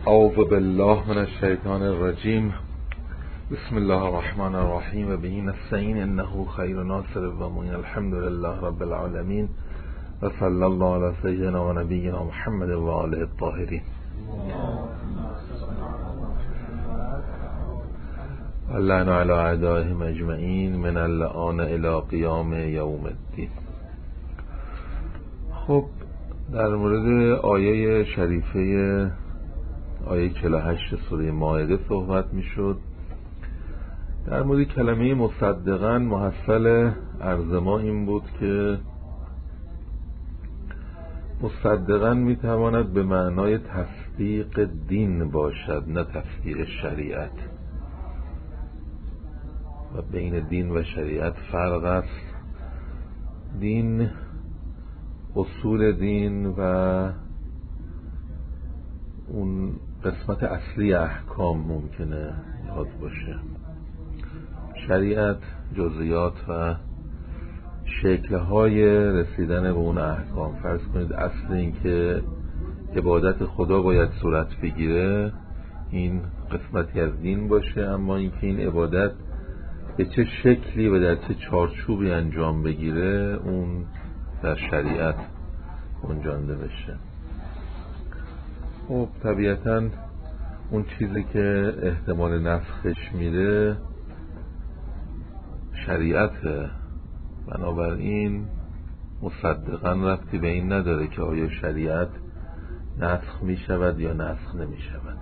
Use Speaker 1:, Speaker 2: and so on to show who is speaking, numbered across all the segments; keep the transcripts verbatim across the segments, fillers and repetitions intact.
Speaker 1: اعوذ بالله من الشیطان الرجیم. بسم الله الرحمن الرحیم و به نستعین انه خیر ناصر و معین. الحمد لله رب العالمین و صلی الله علی سیدنا و نبینا محمد و آله الطاهرین. اللعن علی اعدائهم اجمعین من اللعان الی قیام یوم الدین. خب در مورد آیه شریفه آیه چهل و هشت سوره مائده صحبت می شد. در مورد کلمه مصدقاً محصل عرض ما این بود که مصدقاً می تواند به معنای تصدیق دین باشد، نه تصدیق شریعت. و بین دین و شریعت فرق است. دین، اصول دین و اون قسمت اصلی احکام ممکنه یاد باشه. شریعت جزئیات و شکل‌های رسیدن به اون احکام. فرض کنید اصل این که عبادت خدا باید صورت بگیره، این قسمتی از دین باشه، اما اینکه این عبادت به چه شکلی و در چه چارچوبی انجام بگیره اون در شریعت گنجانده بشه. خب طبیعتاً اون چیزی که احتمال نسخش میره شریعته، بنابراین مصدقاً ربطی به این نداره که آیا شریعت نسخ میشود یا نسخ نمیشود.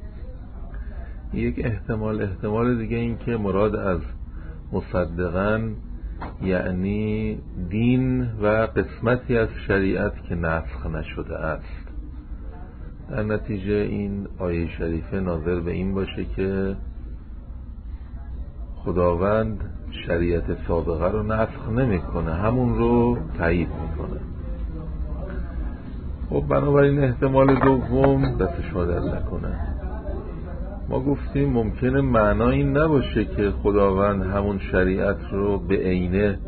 Speaker 1: یک احتمال احتمال دیگه این که مراد از مصدقاً یعنی دین و قسمتی از شریعت که نسخ نشده است. در نتیجه این آیه شریفه ناظر به این باشه که خداوند شریعت سابقه رو نسخ نمیکنه، همون رو تایید میکنه. خب بنابراین احتمال دوم دست شما در نکنه. ما گفتیم ممکنه معنا این نباشه که خداوند همون شریعت رو به عینه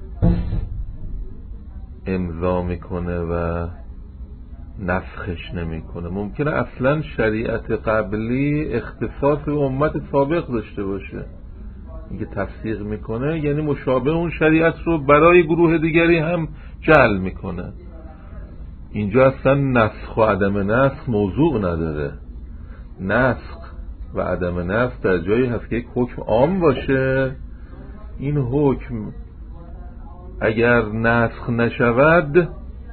Speaker 1: امضا میکنه و نسخش نمیکنه. ممکنه اصلا شریعت قبلی اختصاص به امت سابق داشته باشه. اینکه تصدیق میکنه یعنی مشابه اون شریعت رو برای گروه دیگری هم جعل میکنه. اینجا اصلا نسخ و عدم نسخ موضوع نداره. نسخ و عدم نسخ در جایی هست که یک حکم عام باشه، این حکم اگر نسخ نشود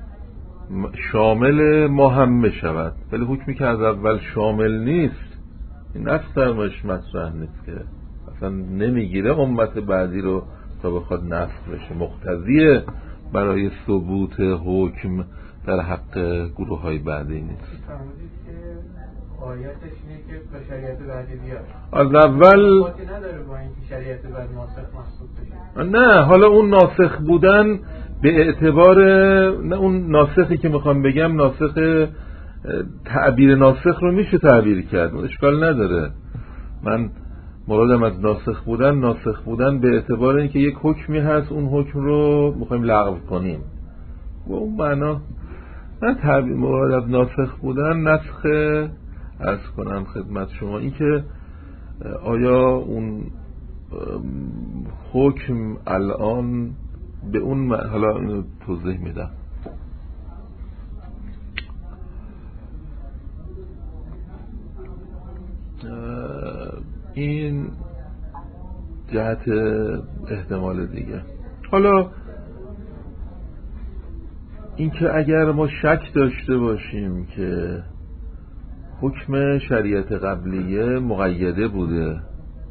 Speaker 1: شامل ما هم بشود، ولی حکمی که از اول شامل نیست این نسخ درمش مطرح نیست، که اصلا نمیگیره امت بعدی رو تا بخواد نسخ بشه. مقتضیه برای ثبوت حکم در حق گروه های بعدی نیست.
Speaker 2: آیاتش اینه که تا شریعت بعدی بیاد
Speaker 1: از اول
Speaker 2: خاطی نداره با اینکه شریعت بعد ناسخ محسوب بشه.
Speaker 1: نه، حالا اون ناسخ بودن به اعتبار نه اون ناسخی که میخوام بگم ناسخ تعبیر ناسخ رو میشه تعبیر کرد، اشکال نداره. من مرادم از ناسخ بودن ناسخ بودن به اعتبار اینکه یک حکمی هست اون حکم رو میخوایم لغو کنیم و اون معنا. نه تعبیر مراد از ناسخ بودن نسخ عرض کنم خدمت شما این که آیا اون حکم الان به اون حالا اینو توضیح میدم. این جهت احتمال دیگه. حالا اینکه اگر ما شک داشته باشیم که حکم شریعت قبلیه مقیده بوده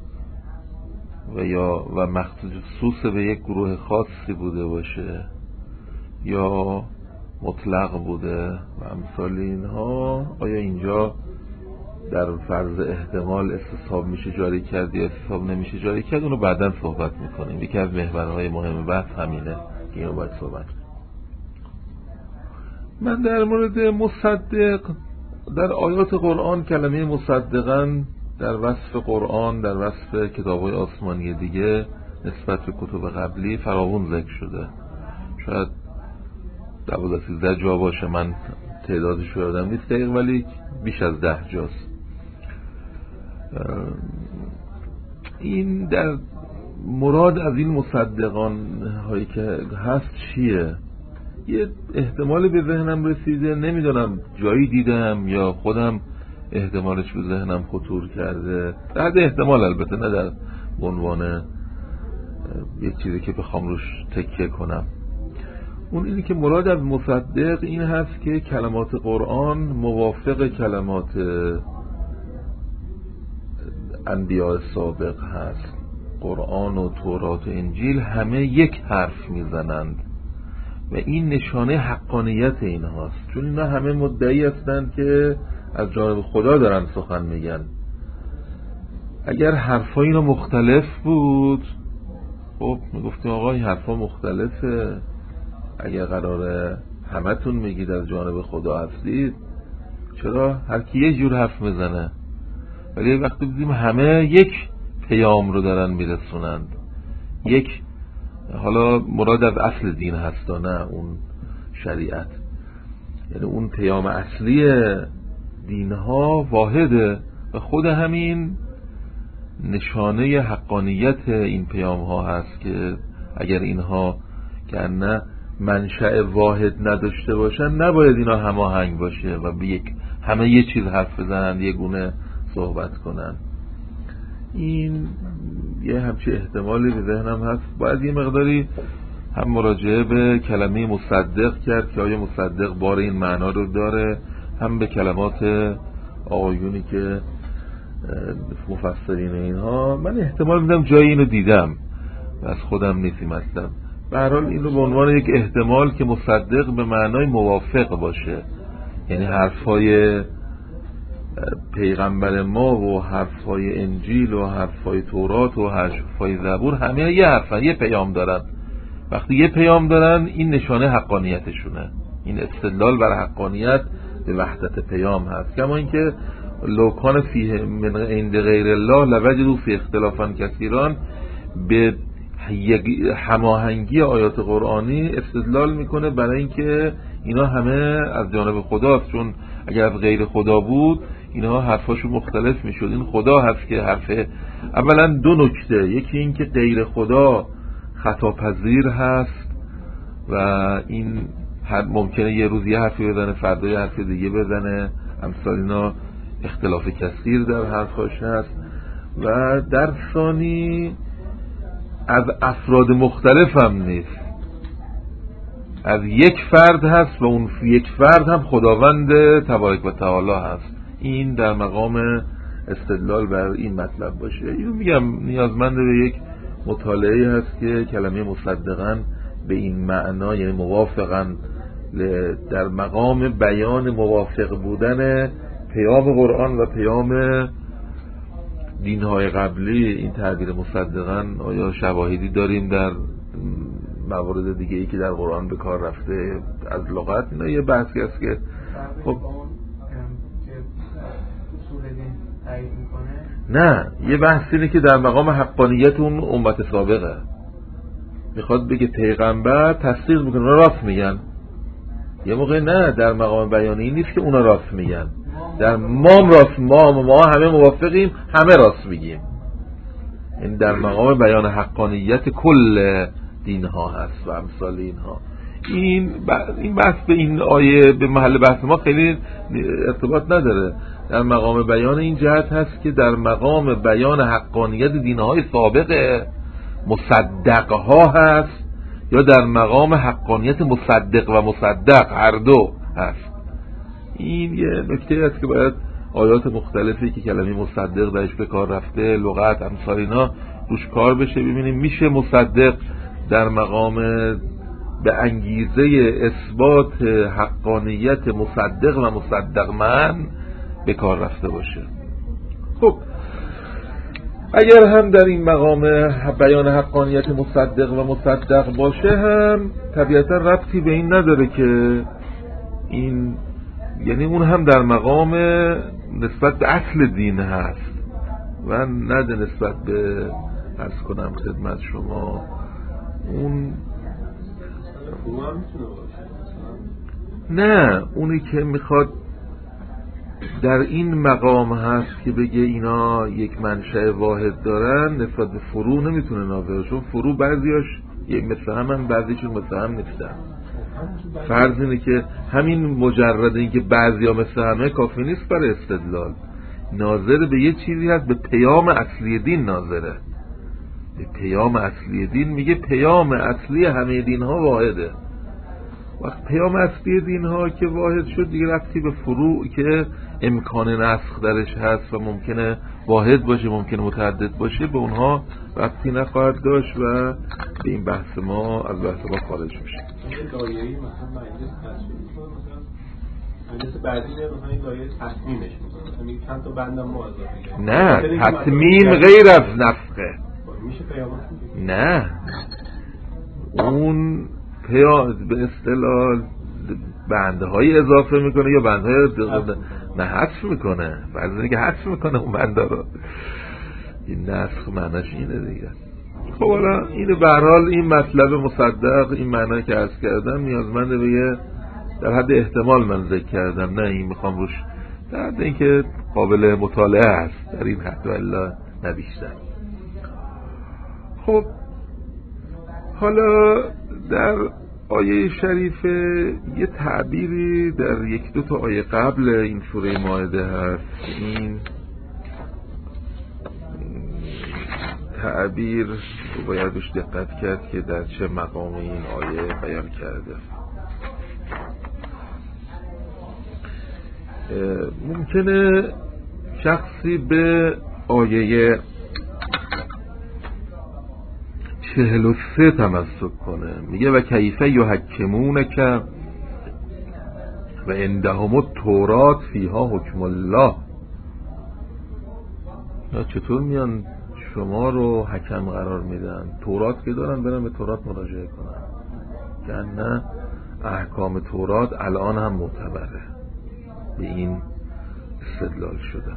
Speaker 1: و یا و مخصوص به یک گروه خاصی بوده باشه یا مطلق بوده و امثال اینها، آیا اینجا در فرض احتمال استصحاب میشه جاری کرد یا استصحاب نمیشه جاری کرد؟ اونو بعداً صحبت میکنیم. یکی از محورهای مهم بحث همینه که اینو باید صحبت کنیم. من در مورد مصدق در آیات قرآن کلمه مصدقاً در وصف قرآن در وصف کتاب‌های آسمانی دیگه نسبت به کتب قبلی فراوان ذکر شده. شاید دوازده سیزده جا باشه، من تعدادش رو یادم نیست دقیق، ولی بیش از ده جاست. این در مراد از این مصدقان هایی که هست چیه؟ یه احتمالی به ذهنم رسیده، نمیدونم جایی دیدم یا خودم احتمالش به ذهنم خطور کرده، در احتمال البته، نه در عنوان یه چیزی که بخوام روش تکیه کنم. اون اینی که مراد از مصدق این هست که کلمات قرآن موافق کلمات انبیاء سابق هست. قرآن و تورات و انجیل همه یک حرف میزنند و این نشانه حقانیت این هاست، چون اینا همه مدعی هستند که از جانب خدا دارن سخن میگن. اگر حرفا اینا مختلف بود، خب میگفتیم آقا این حرفا مختلفه، اگر قراره همتون میگید از جانب خدا هستید، چرا هر کی یه جور حرف میزنه؟ ولی وقتی دیدیم همه یک پیام رو دارن میرسونند، یک، حالا مراد از اصل دین هست و نه اون شریعت، یعنی اون پیام اصلی دینها واحده و خود همین نشانه حقانیت این پیام ها هست که اگر اینها که نه منشأ واحد نداشته باشن نباید اینا هماهنگ باشه و به یک همه یه چیز حرف بزنن، یه گونه صحبت کنن. این یه همچی احتمالی به ذهنم هست. باید یه مقداری هم مراجعه به کلمه مصدق کرد که آیا مصدق بار این معنا رو داره، هم به کلمات آقایونی که مفسرین اینها. من احتمال میدم جایی اینو دیدم و از خودم نیستی مطلب. به هر حال این رو به عنوان یک احتمال که مصدق به معنای موافق باشه، یعنی حرفای پیغمبر ما و حرفای انجیل و حرفای تورات و حرفای زبور همه یه حرفن، یه پیام دارن. وقتی یه پیام دارن این نشانه حقانیتشونه، این استدلال بر حقانیت به وحدت پیام هست. کما اینکه لو کان فیه من عند غیر الله لوجدوا فی اختلافا کثیرا، به هماهنگی آیات قرآنی استدلال میکنه برای اینکه اینا همه از جانب خداست، چون اگر از غیر خدا بود اینها حرفاشو مختلف میشد. این خدا هست که حرفه. اولا دو نکته، یکی این که غیر خدا خطاپذیر هست و این ممکنه یه روز یه حرفی بزنه، فردا یه حرف دیگه بزنه، امثال اینا اختلاف کثیر در حرفاش هست. و در ثانی از افراد مختلف هم نیست، از یک فرد هست و اون یک فرد هم خداوند تبارک و تعالی هست. این در مقام استدلال بر این مطلب باشه. اینو میگم نیازمند به یک مطالعه هست که کلمه مصدقاً به این معنا، یعنی موافقاً، در مقام بیان موافق بودن پیام قرآن و پیام دینهای قبلی، این تعبیر مصدقاً آیا شواهدی داریم در موارد دیگه ای که در قرآن به کار رفته از لغت؟ اینا یه بحثی است که خب نه، یه بحث اینه که در مقام حقانیت اون امت سابقه، میخواد بگه پیغمبر تصدیق میکنه اونا راست میگن. یه موقع نه، در مقام بیانی این نیست که اونا راست میگن، در ما راست، ما ما همه موافقیم، همه راست میگیم. این در مقام بیان حقانیت کل دین ها هست و امثال اینها. این این بحث به این آیه به محل بحث ما خیلی ارتباط نداره. در مقام بیان این جهت هست که در مقام بیان حقانیت دینهای سابق مصدق ها هست یا در مقام حقانیت مصدق و مصدق هر دو هست. این یه نکته هست که باید آیات مختلفی که کلمه مصدق درش به کار رفته، لغت، امثال اینا روش کار بشه، ببینیم میشه مصدق در مقام به انگیزه اثبات حقانیت مصدق و مصدق من به کار رفته باشه. خب اگر هم در این مقام بیان حقانیت مصدق و مصدق باشه هم طبیعتا ربطی به این نداره که این، یعنی اون هم در مقام نسبت به اصل دین هست و نده نسبت به، عرض کنم خدمت شما، اون نه، اونی که میخواد در این مقام هست که بگه اینا یک منشأ واحد دارن، نسبت به فروع نمیتونه ناظر، چون فروع بعضیاش مثل هم بعضیشون مثل هم نیستن. فرض اینه که همین مجرد این که بعضیا مثل همه کافی نیست برای استدلال. ناظر به یه چیزی هست، به پیام اصلی دین ناظره. به پیام اصلی دین میگه پیام اصلی همه دین ها واحده. وقت پیام اصلی دین ها که واحد شد دیگه رفتی به فروع که امکان نسخ درش هست و ممکنه واحد باشه ممکنه متعدد باشه، به اونها رفتی نخواهد داشت و به این بحث ما از بحث ما خارج میشه.
Speaker 3: این دایه‌ای مثلا مجلس تصویر می‌کنه، مثلا مجلس بعدی میاد مثلا این دایه تصمیمش می‌کنه، مثلا میگه چند تا بندم ما اضافه
Speaker 1: نه، تصمیم غیر از نسخه.
Speaker 3: میشه پیامش
Speaker 1: نه، اون پیام به اصطلاح بندهای اضافه میکنه یا بندهای نه حذف میکنه. فرض اینه که حذف میکنه اون بنده رو. این نسخ معناش اینه دیگه. خب حالا اینه به هر حال این مطلب مصدق، این معنی که عرض کردم نیازمنده به یه در حد احتمال من ذکر کردم، نه این میخوام روش در حد این که قابل مطالعه است در این حد و الا نه بیشتر. خب حالا در آیه شریفه یه تعبیری در یک دو تا آیه قبل این سوره مائده هست. این تعبیر رو باید روش دقت کرد که در چه مقام این آیه بیان کرده. ممکنه شخصی به آیه چهل و سه تمسک کنه، میگه و کیفه یحکمونک و عندهم التوراة فیها حکم الله. چطور میان شما رو حکم قرار میدن؟ تورات که دارن، برن به تورات مراجعه کنن که نه احکام تورات الان هم معتبره. به این استدلال شده.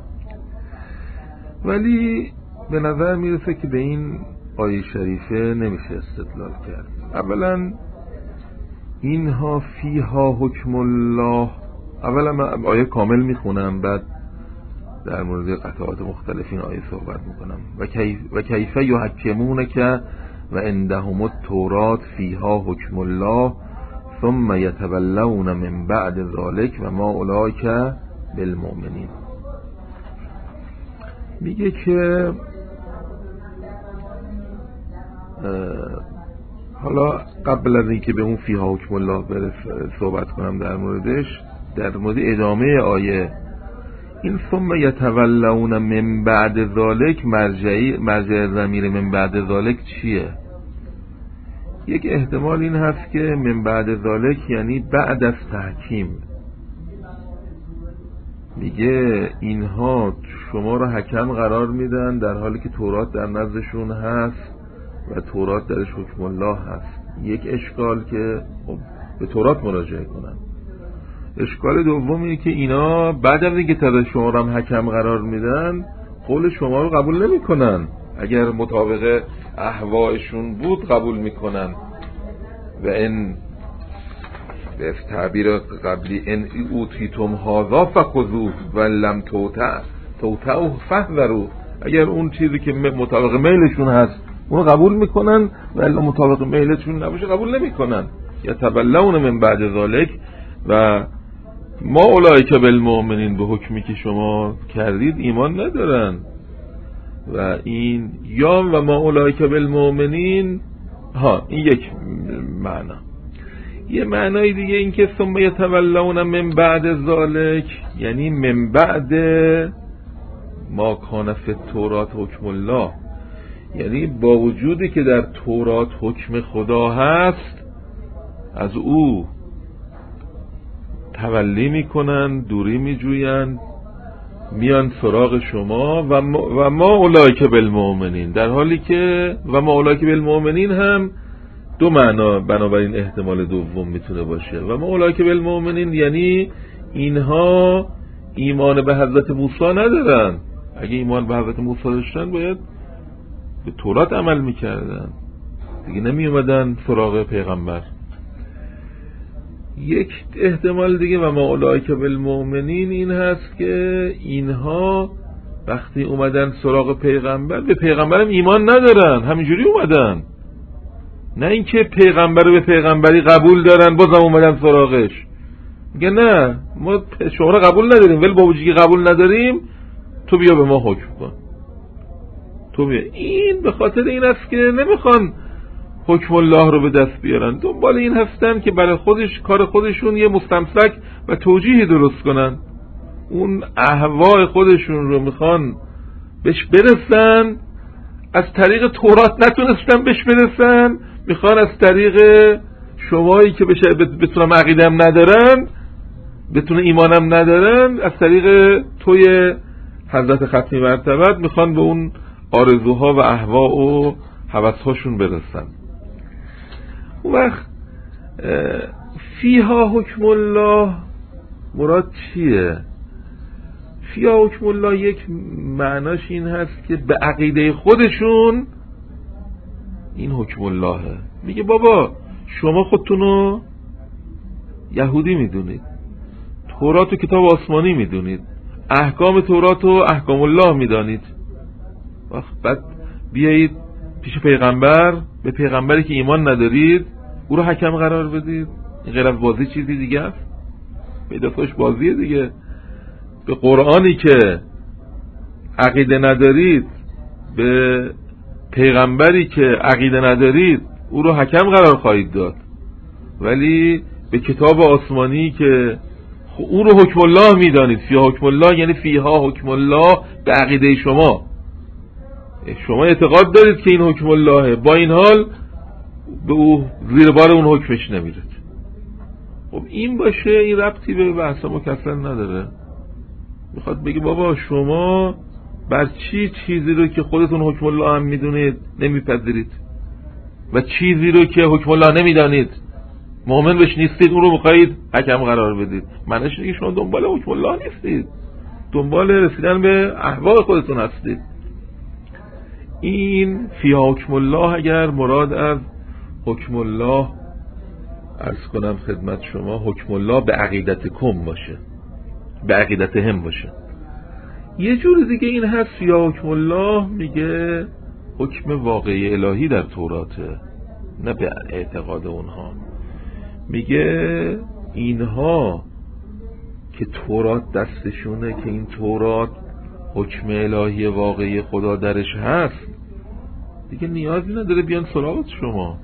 Speaker 1: ولی به نظر میرسه که به این آیه شریفه نمیشه استدلال کرد. اولا اینها فیها حکم الله، اولا من آیه کامل میخونم بعد در مورد قطعات مختلفین آیه صحبت میکنم. و کیف و کیفه یحکمونک و عندهم التوراة فیها حکم الله ثم یتولون من بعد ذلک و ما اولئک بالمؤمنین. میگه که حالا قبل از اینکه به اون فیها حکم الله برس صحبت کنم در موردش، در مورد ادامه آیه این ثم یتولون من بعد ذلک، مرجعی مرجع ضمیر من بعد ذلک چیه؟ یک احتمال این هست که من بعد ذلک یعنی بعد از تحکیم. میگه اینها شما را حکم قرار میدن در حالی که تورات در نزدشون هست و تورات درش حکم الله هست. یک اشکال که به تورات مراجعه کنن. اشکال دومی که اینا بعد از اینکه تا شما را حکم قرار میدن قول شما رو قبول نمی کنن. اگر مطابق اهوایشون بود قبول میکنن و این به تعبیر قبلی ان اوتیتم هذا فخذوه و لم توتع توتعوا فاحذروا، اگر اون چیزی که مطابق میلشون هست اونو قبول میکنن و الا مطابق میلشون نباشه قبول نمیکنن. یتولون من بعد ذلک و ما اولئک بالمؤمنین، به حکمی که شما کردید ایمان ندارن. و این یا و ما اولئک بالمؤمنین، ها این یک معنا. یه معنای دیگه این که ثم یتولون من بعد ذلک یعنی من بعد ما کان فی التوراة حکم الله، یعنی با وجودی که در تورات حکم خدا هست از او تولی میکنن، دوری میجوین، میان سراغ شما و ما, و ما اولئک بالمؤمنین، در حالی که و ما اولئک بالمؤمنین هم دو معنا بنابراین احتمال دوم میتونه باشه. و ما اولئک بالمؤمنین یعنی اینها ایمان به حضرت موسی ندارن. اگه ایمان به حضرت موسی داشتن باید به تورات عمل میکردن دیگه، نمی اومدن سراغ پیغمبر. یک احتمال دیگه و ما اولئک بالمؤمنین این هست که اینها وقتی اومدن سراغ پیغمبر به پیغمبرم ایمان ندارن، همینجوری اومدن، نه اینکه پیغمبر رو به پیغمبری قبول دارن بازم اومدن سراغش. میگه نه ما شما رو قبول نداریم ولی با وجودی که قبول نداریم تو بیا به ما حکم کن، تو بیا. این به خاطر این است که نمیخوان حکم الله رو به دست بیارن، دنبال این هستن که برای خودش کار خودشون یه مستمسک و توجیهی درست کنن، اون اهواء خودشون رو میخوان بهش برسن، از طریق تورات نتونستن بهش برسن، میخوان از طریق شمایی که بشه بتونم عقیدم ندارن، بتونه ایمانم ندارن، از طریق توی حضرت ختمی مرتبت میخوان به اون آرزوها و اهواء و هوسهاشون برسن. اون وقت فیها حکم الله مراد چیه؟ فیها حکم الله یک معناش این هست که به عقیده خودشون این حکم اللهه. میگه بابا شما خودتونو یهودی میدونید، تورات و کتاب آسمانی میدونید، احکام تورات و احکام الله میدانید، وقت بعد بیایید پیش پیغمبر به پیغمبری که ایمان ندارید او رو حکم قرار بدید؟ این غیر از بازی چیزی دیگه است؟ پیداستاش بازیه دیگه. به قرآنی که عقیده ندارید، به پیغمبری که عقیده ندارید او رو حکم قرار خواهید داد، ولی به کتاب آسمانی که او رو حکم الله میدانید، فیها حکم الله یعنی فیها حکم الله به عقیده شما، شما اعتقاد دارید که این حکم اللهه، با این حال به او زیر بار اون حکمش نمیرید. خب این باشه، این ربطی به بحث مکسل نداره. میخواد بگی بابا شما بر چی چیزی رو که خودتون حکم الله هم میدونید نمیپذیرید و چیزی رو که حکم الله نمیدانید مؤمن بهش نیستید اون رو میخواید حکم قرار بدید؟ معنیش اینه که شما دنبال حکم الله نیستید، دنبال رسیدن به اهواء خودتون هستید. این فیها حکم الله اگر مراد از حکم الله عرض کنم خدمت شما حکم الله به عقیدتکم باشه، به عقیدتهم باشه. یه جور دیگه این هست فیها حکم الله میگه حکم واقعی الهی در توراته، نه به اعتقاد اونها. میگه اینها که تورات دستشونه، که این تورات حکم الهی واقعی خدا درش هست، دیگه نیازی نداره بیان سراغت شما،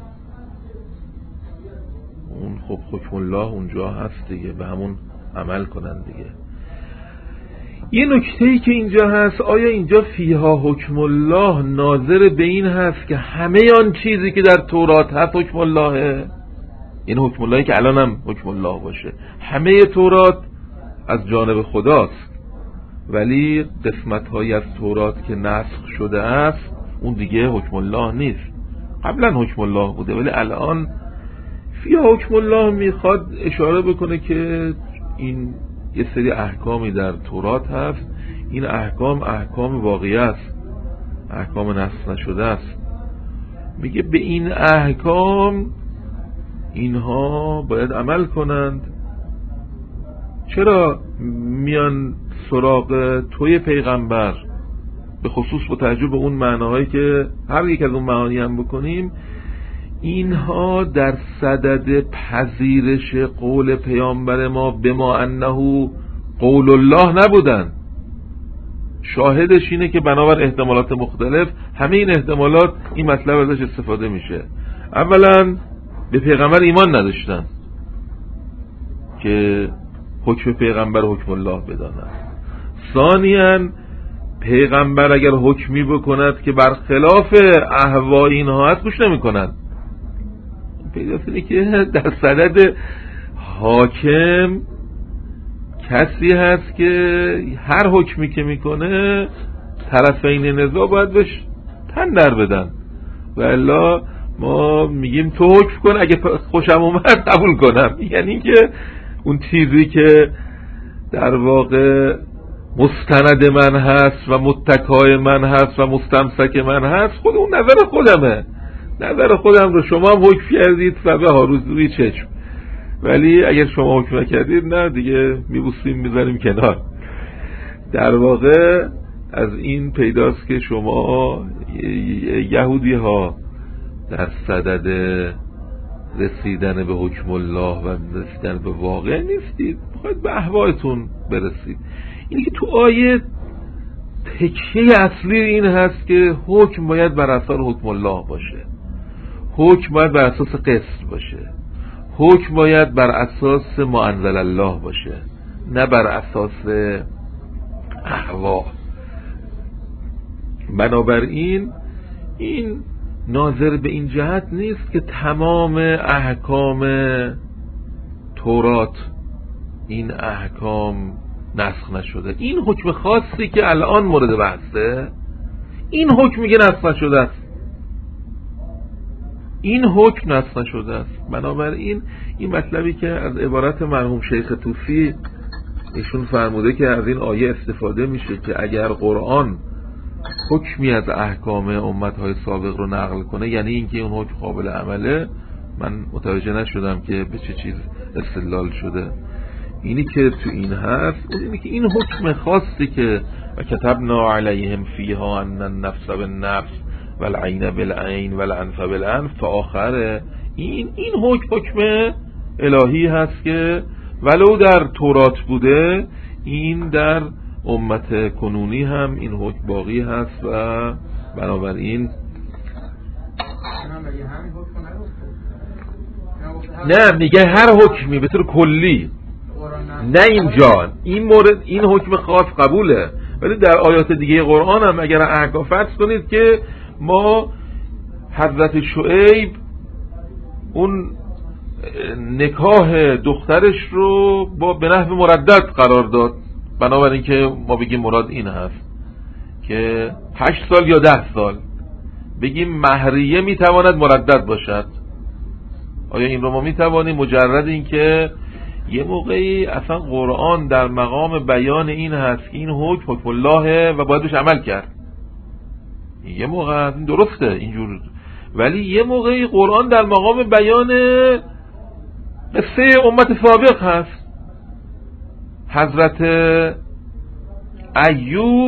Speaker 1: اون خب حکم الله اونجا هست دیگه، به همون عمل کنن دیگه. یه نکته‌ای که اینجا هست، آیا اینجا فیها حکم الله ناظر به این هست که همه آن چیزی که در تورات هست حکم اللهه؟ این حکم اللهی که الان هم حکم الله باشه، همه تورات از جانب خداست، ولی قسمت هایی از تورات که نسخ شده است اون دیگه حکم الله نیست. قبلا حکم الله بوده ولی الان فیها حکم الله میخواد اشاره بکنه که این یه سری احکامی در تورات هست، این احکام احکام واقعی است، احکام نسخ نشده است. میگه به این احکام اینها باید عمل کنند. چرا میان سراغ توی پیغمبر؟ به خصوص با توجه به اون معناهایی که هر یک از اون معانی هم بکنیم، اینها در صدد پذیرش قول پیامبر ما به ما انه قول الله نبودن. شاهدش اینه که بنابر احتمالات مختلف همه این احتمالات این مطلب ازش استفاده میشه. اولا به پیغمبر ایمان نداشتن که حکم پیغمبر حکم الله بدانند. ثانیاً پیغمبر اگر حکمی بکند که برخلاف اهوا اینها هست گوش نمی کنند. پیداست اینه که در صدد حاکم کسی هست که هر حکمی که میکنه طرفین نزاع باید بهش تن در بدن، و الا ما میگیم تو حکم کن اگه خوشم اومد قبول کنم. یعنی که اون چیزی که در واقع مستند من هست و متکای من هست و مستمسک من هست خود اون نظر خودمه، نظر خودم رو شما هم حکم کردید و به هاروزوی چشم، ولی اگر شما حکم نکردید نه دیگه میبوسیم میذاریم کنار. در واقع از این پیداست که شما یهودی ها در صدد رسیدن به حکم الله و رسیدن به واقع نیستید، باید به احوالتون برسید. اینی که تو آیه تکیه اصلی این هست که حکم باید بر اساس حکم الله باشه، حکم باید بر اساس قسط باشه، حکم باید بر اساس ما انزل الله باشه، نه بر اساس احوا. بنابراین این ناظر به این جهت نیست که تمام احکام تورات این احکام نسخ نشده. این حکم خاصی که الان مورد بحثه، این حکم میگه نسخ نشده است، این حکم نسخ نشده است. بنابراین این مطلبی که از عبارت مرحوم شیخ طوسی ایشون فرموده که از این آیه استفاده میشه که اگر قرآن حکمی از احکام امتهای سابق رو نقل کنه یعنی اینکه اون حکم قابل عمله، من متوجه نشدم که به چه چیز استدلال شده. اینی که تو این هست اینی که این حکم خاصی که و کتبنا علیهم فیها ان النفس بالنفس والعین بالعین والانف بالانف تا آخره، این این حکم حکم الهی هست که ولو در تورات بوده این در امت کنونی هم این حکم باقی هست و بنابراین نه میگه هر حکمی به طور کلی، نه اینجا این مورد این حکم خاص قبوله، ولی در آیات دیگه قرآن هم اگر احکام فرض کنید که ما حضرت شعیب اون نکاح دخترش رو با به نحو مردد قرار داد، بنابراین که ما بگیم مراد این هست که هشت سال یا ده سال، بگیم مهریه میتواند مردد باشد. آیا این رو ما میتوانیم مجرد این که یه موقعی اصلا قرآن در مقام بیان این هست که این حکم حکم الله و باید بهش عمل کرد، یه موقع درسته اینجور، ولی یه موقعی قرآن در مقام بیان قصه امت سابق هست. حضرت ایوب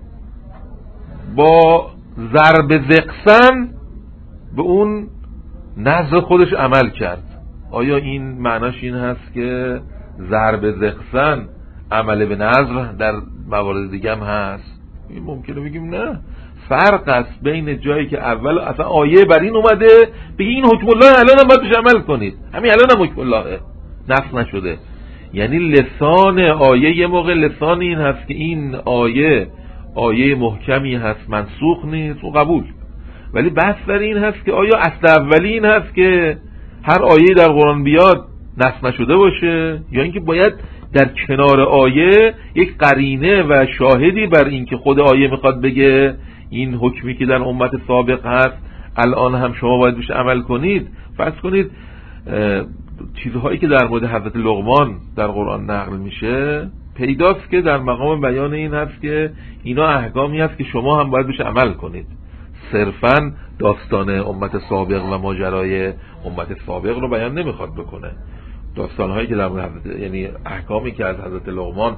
Speaker 1: با ضرب زقسم به اون نظر خودش عمل کرد. آیا این معناش این هست که ضرب زقسم عمل به نظر در موارد دیگه هم هست؟ این ممکنه بگیم نه، فرق است بین جایی که اول اصلا آیه بر این اومده بگی این حکم الله الان هم باید بهش عمل کنید، همین الان هم حکم الله نسخ نشده، یعنی لسان آیه یه موقع لسان این هست که این آیه آیه محکمی هست منسوخ نیست و قبول، ولی بحث در این هست که آیا اصل اولی این هست که هر آیه در قرآن بیاد نسخ نشده باشه، یا اینکه باید در کنار آیه یک قرینه و شاهدی بر این که خود آیه میخواد بگه این حکمی که در امت سابق هست الان هم شما باید بهش عمل کنید. فرض کنید چیزهایی که در مورد حضرت لقمان در قرآن نقل میشه پیداست که در مقام بیان این هست که اینا احکامی هست که شما هم باید بهش عمل کنید، صرفاً داستان امت سابق و ماجرای امت سابق رو بیان نمیخواد بکنه. داستانهایی که در مورد حضرت، یعنی احکامی که از حضرت لقمان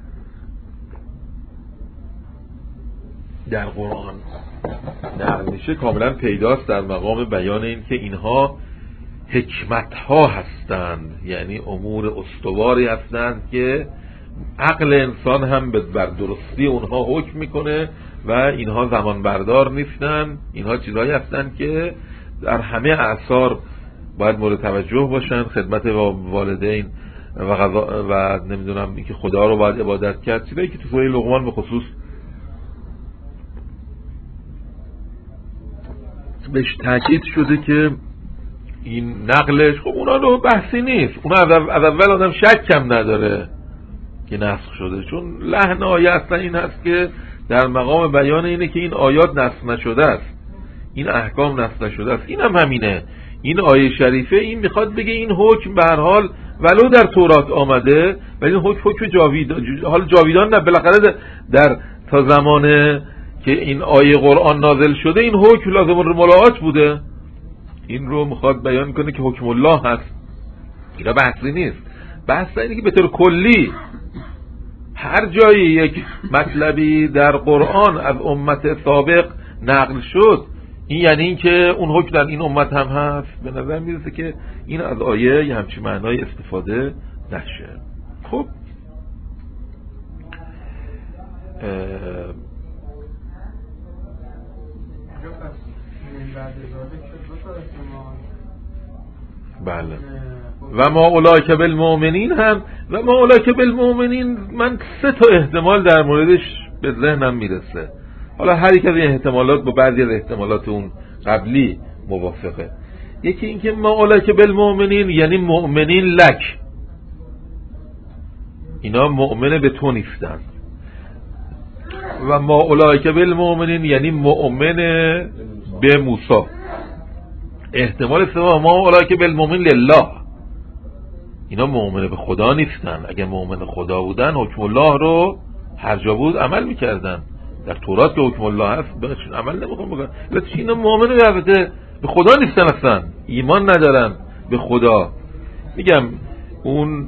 Speaker 1: در قرآن نقل میشه کاملا پیداست در مقام بیان این که اینها حکمت ها هستند، یعنی امور استواری هستند که عقل انسان هم بر درستی اونها حکم میکنه و اینها زمان بردار نیستن، اینها چیزهایی هستند که در همه اعصار باید مورد توجه باشن، خدمت والدین و غذا و نمیدونم اینکه خدا رو باید عبادت کرد، چیزایی که تو سوره لقمان به خصوص بهش تاکید شده که این نقلش، خب اونا رو بحثی نیست، اونا از اول آدم شک کم نداره که نسخ شده، چون لحن آیه اصلا این هست که در مقام بیان اینه که این آیات نسخ نشده است، این احکام نسخ نشده است. این هم همینه، این آیه شریفه این میخواد بگه این حکم به هر حال ولو در تورات آمده ولی این حکم حکم جاویدان، حال جاویدان نه، بالاخره در تا زمان که این آیه قرآن نازل شده این حکم لازم الملاحات بوده. این رو میخواد بیان کنه که حکم الله هست. اینا بحثی نیست. بحث اینه که به طور کلی هر جایی یک مطلبی در قرآن از امت سابق نقل شد، این یعنی این که اون حکم در این امت هم هست. به نظر میرسه که این از آیه یه همچین معنای استفاده نشه. خب بله و ما اولئک بالمؤمنین هم و ما اولئک بالمؤمنین، من سه تا احتمال در موردش به ذهنم میرسه. حالا هر یک از این احتمالات با بعضی از احتمالات اون قبلی موافقه. یکی این که ما اولئک بالمؤمنین یعنی مؤمنین لک، اینا مؤمن به تو نیستن. و ما اولئک بالمؤمنین یعنی مؤمن به موسی. احتمال سوم ما اولئک بالمؤمنین لله، اینا مؤمن به خدا نیستن. اگه مؤمن خدا بودن حکم الله رو هر جا بود عمل میکردن. در تورات که حکم الله هست بهشون عمل نمیخوام بکنن. ولی اینا مؤمن به خدا نیستن، اصلا ایمان ندارن به خدا. میگم اون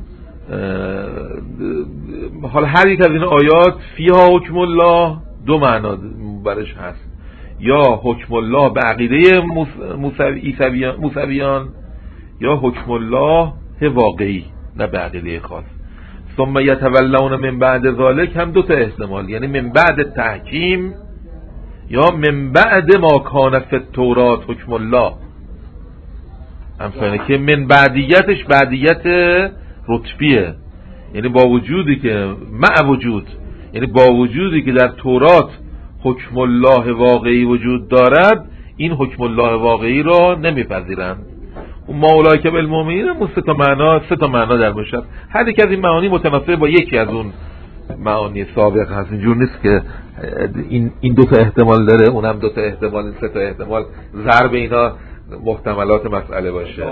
Speaker 1: حالا هر یک از این آیات فیها حکم الله دو معنا برش هست، یا حکم الله به عقیده موسویان یا حکم الله واقعی نه به عقیده خاص. ثم یتولون من بعد ذلک هم دو تا احتمال، یعنی من بعد تحکیم یا من بعد ما کان فی التورات حکم الله. همچنانه که من بعدیتش بعدیت رتبیه، یعنی با وجودی که مع وجود، یعنی با وجودی که در تورات حکم الله واقعی وجود دارد، این حکم الله واقعی را نمیپذیرند. ما اولئک بالمؤمنین هم سه تا معنا سه تا معنا در باشد. هر یک از این معانی متناسب با یکی از اون معانی سابق هست. اینجور نیست که این این دو تا احتمال داره اونم دو تا احتمال، این سه تا احتمال ضرب اینا محتملات مسئله باشه.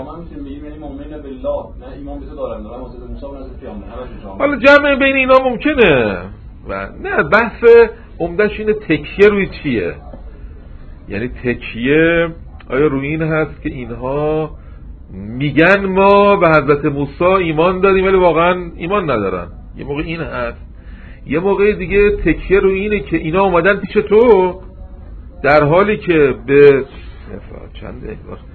Speaker 1: حالا جمع بین اینا ممکنه و نه، بحث عمدش اینه تکیه روی چیه. یعنی تکیه آیا روی این هست که اینها میگن ما به حضرت موسی ایمان داریم ولی واقعا ایمان ندارن، یه موقع این هست. یه موقع دیگه تکیه روی اینه که اینا اومدن پیش تو در حالی که به چنده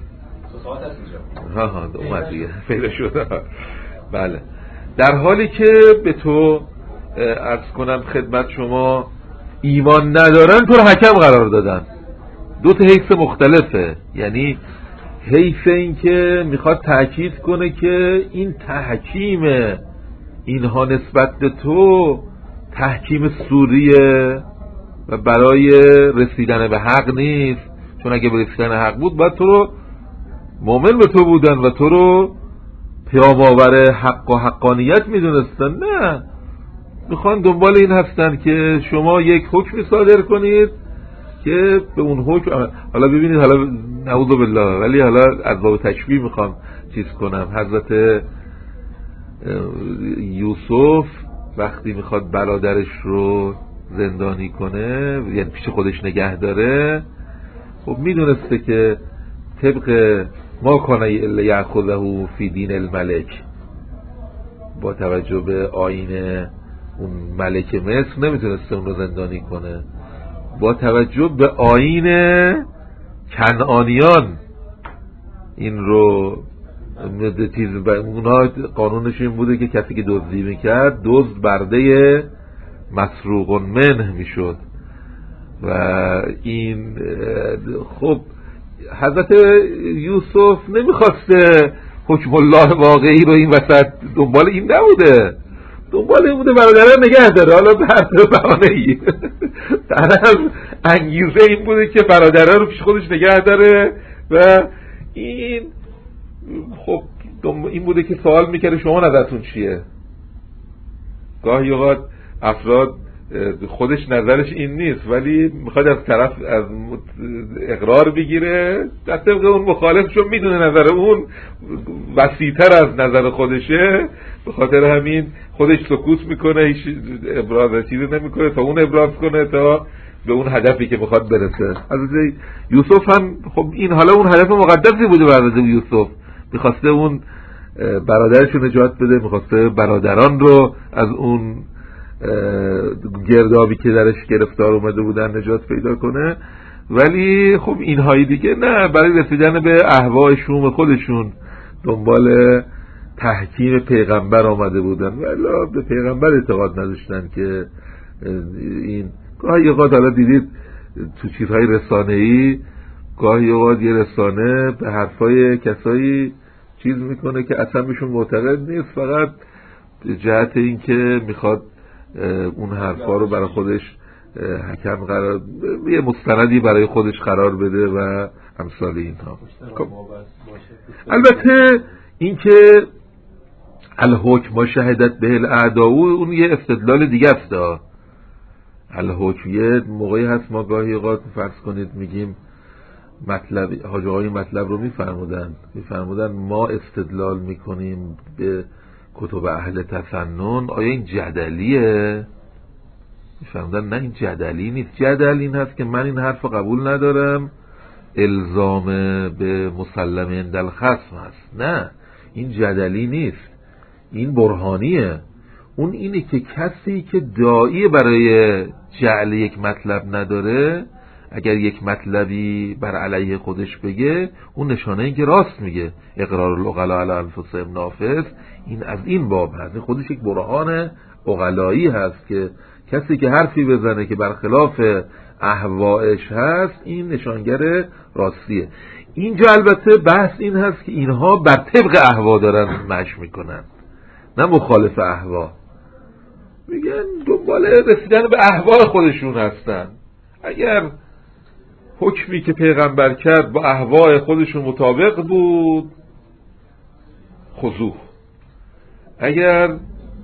Speaker 1: ها ها اومد دیگه پیدا شده، بله، در حالی که به تو عرض کنم خدمت شما ایمان ندارن تو رو حکم قرار دادن. دو تا حیث مختلفه، یعنی حیث این که میخواد تأکید کنه که این تحکیم اینها نسبت به تو تحکیم سوریه و برای رسیدن به حق نیست، چون اگه به رسیدن حق بود باید تو رو مؤمن به تو بودن و تو رو پیام آور حق و حقانیت میدونستن. نه، میخوان دنبال این هستن که شما یک حکمی صادر کنید که به اون حکم، حالا ببینید، حالا نعوذ بالله، ولی حالا از باب تشبیه میخوام چیز کنم. حضرت یوسف وقتی میخواد برادرش رو زندانی کنه، یعنی پیش خودش نگه داره، خب میدونسته که طبق ما کانه الا یأخذه فی دین الملک، با توجه به آیین اون ملک مصر نمیتونسته اون رو زندانی کنه. با توجه به آیین کنعانیان این رو تیز ب... اونها قانونش این بوده که کسی که دزدی میکرد دزد برده مسروق منه میشد و این خب حضرت یوسف نمیخواسته حکم الله واقعی رو این وسط، دنبال این نبوده، دنبال این بوده برادره نگه داره. حالا به هر بهانه ای طرف انگیزه این بوده که برادره رو پیش خودش نگه داره و این خب این بوده که سوال میکرده شما نظرتون چیه. گاهی اوقات افراد خودش نظرش این نیست ولی میخواد از طرف از اقرار بگیره، در طبق اون مخالفشو میدونه نظر اون وسیع‌تر از نظر خودشه، به خاطر همین خودش سکوت میکنه، هیچ ابراز چیزی نمیکنه تا اون ابراز کنه تا به اون هدفی که میخواد برسه. حضرت یوسف هم خب این حالا اون هدف مقدسی بوده برای حضرت یوسف، میخواسته اون برادرش رو نجات بده، میخواسته برادران رو از اون گردابی که درش گرفتار اومده بودن نجات پیدا کنه. ولی خب اینهایی دیگه نه، برای رسیدن به اهواء شوم خودشون دنبال تحکیم پیغمبر آمده بودن، ولی به پیغمبر اعتقاد نداشتن. که این گاهی اوقات حالا دیدید تو چیزهای رسانه‌ای، گاهی اوقات یه رسانه به حرفای کسایی چیز میکنه که اصلا بهشون معتقد نیست، فقط جهت این که میخواد اون حرفا رو برای خودش حکم قرار، یه مستندی برای خودش قرار بده و امثال اینها. البته این که الحکم ما شهدت به الاعداء، اون یه استدلال دیگه است. الحکم یه موقعی هست ما گاهی اوقات فرض کنید میگیم مطلب حاجی آقای مطلب رو میفرمودن میفرمودن ما استدلال میکنیم به کتب اهل تسنن، آیا این جدلیه؟ میفرمودن نه این جدلی نیست. جدل این هست که من این حرف قبول ندارم، الزام به مسلم عند الخصم هست. نه این جدلی نیست، این برهانیه. اون اینه که کسی که داعی برای جعل یک مطلب نداره، اگر یک مطلبی بر علیه خودش بگه، اون نشانه این که راست میگه. اقرار العقلاء علی انفسهم نافذ، این از این باب هست، خودش یک برهان عقلایی هست که کسی که حرفی بزنه که برخلاف اهوایش هست، این نشانگر راستیه. اینجا البته بحث این هست که اینها بر طبق اهوا دارن مشی میکنن، نه مخالف اهوا. میگن دنبال رسیدن به اهوا خودشون هستن. اگر حکمی که پیغمبر کرد با اهوا خودشون مطابق بود، خضوع، اگر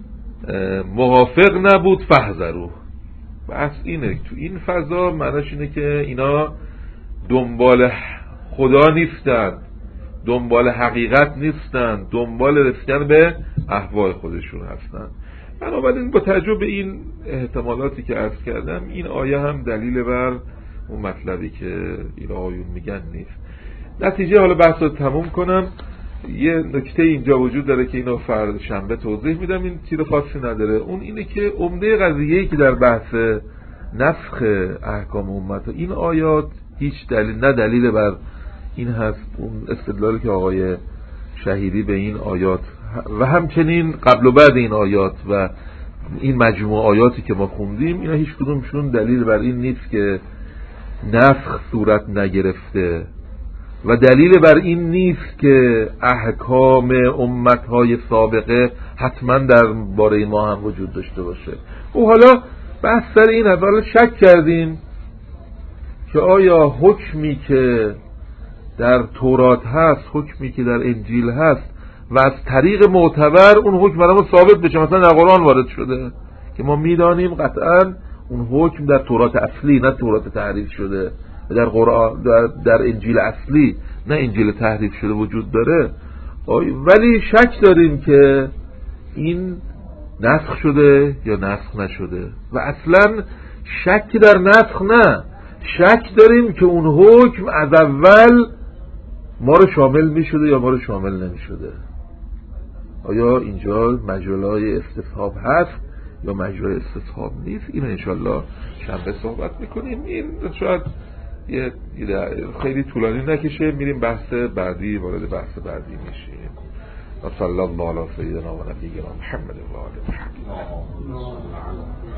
Speaker 1: موافق نبود فحذروا. بس اینه تو این فضا معناش اینه که اینا دنبال خدا نیستن، دنبال حقیقت نیستن، دنبال رسیدن به اهوای خودشون هستن. بنابراین با توجه به این احتمالاتی که عرض کردم، این آیه هم دلیل بر اون مطلبی که این آیون میگن نیست. نتیجه حالا بحث رو تموم کنم. یه نکته اینجا وجود داره که اینو فردا شنبه توضیح میدم، این چیز خاصی نداره. اون اینه که عمده قضیه‌ای که در بحث نسخ احکام امت و این آیات هیچ دلیل نه دلیل بر این هست، اون استدلالی که آقای شهیدی به این آیات و همچنین قبل و بعد این آیات و این مجموعه آیاتی که ما خوندیم، اینا هیچ کدومشون دلیل بر این نیست که نسخ صورت نگرفته و دلیل بر این نیست که احکام امتهای سابقه حتما در باره ما هم وجود داشته باشه. و حالا بحث سر این حالا شک کردیم که آیا حکمی که در تورات هست، حکمی که در انجیل هست و از طریق معتبر اون حکم برامون ثابت بشه، مثلا در قرآن وارد شده که ما میدانیم قطعا اون حکم در تورات اصلی نه تورات تحریف شده، در قرآن در, در انجیل اصلی نه انجیل تحریف شده وجود داره، ولی شک داریم که این نسخ شده یا نسخ نشده. و اصلا شک در نسخ نه، شک داریم که اون حکم از اول ما رو شامل می شده یا ما رو شامل نمی شده. آیا اینجا مجالای استصحاب هست یا مجال استصحاب نیست؟ این انشالله شنبه صحبت میکنیم. این شاید یه خیلی طولانی نکشه، میریم بحث بعدی، وارد بحث بعدی میشیم. و صلی الله علی سیدنا و نبینا محمد و آله محمد.